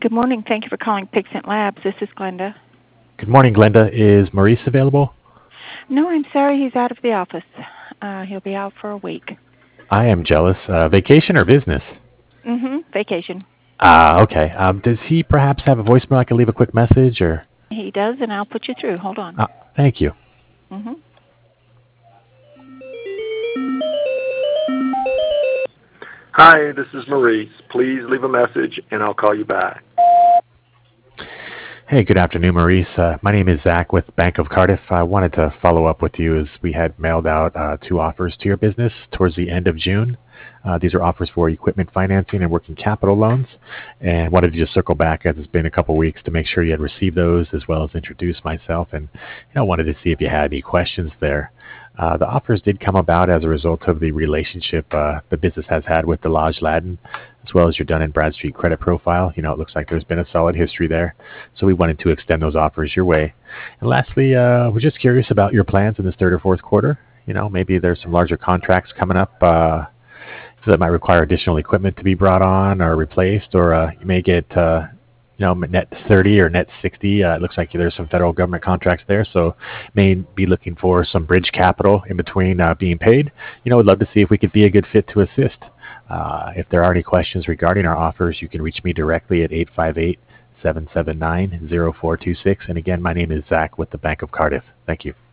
Good morning. Thank you for calling Pixent Labs. This is Glenda. Good morning, Glenda. Is Maurice available? No, I'm sorry. He's out of the office. He'll be out for a week. I am jealous. Vacation or business? Vacation. Okay. Does he perhaps have a voicemail I can leave a quick message or? He does, and I'll put you through. Hold on. Thank you. Hi, this is Maurice. Please leave a message, and I'll call you back. Hey, good afternoon, Maurice. My name is Zach with Bank of Cardiff. I wanted to follow up with you as we had mailed out 2 offers to your business towards the end of June. These are offers for equipment financing and working capital loans, and wanted to just circle back as it's been a couple weeks to make sure you had received those, as well as introduce myself, and wanted to see if you had any questions there. The offers did come about as a result of the relationship the business has had with Delage Ladden, as well as your Dun & Bradstreet credit profile. It looks like there's been a solid history there, so we wanted to extend those offers your way. And lastly, we're just curious about your plans in this third or fourth quarter. Maybe there's some larger contracts coming up that might require additional equipment to be brought on or replaced, or you may get net 30 or net 60. It looks like there's some federal government contracts there, so may be looking for some bridge capital in between being paid. We'd love to see if we could be a good fit to assist. If there are any questions regarding our offers, you can reach me directly at 858-779-0426. And again, my name is Zach with the Bank of Cardiff. Thank you.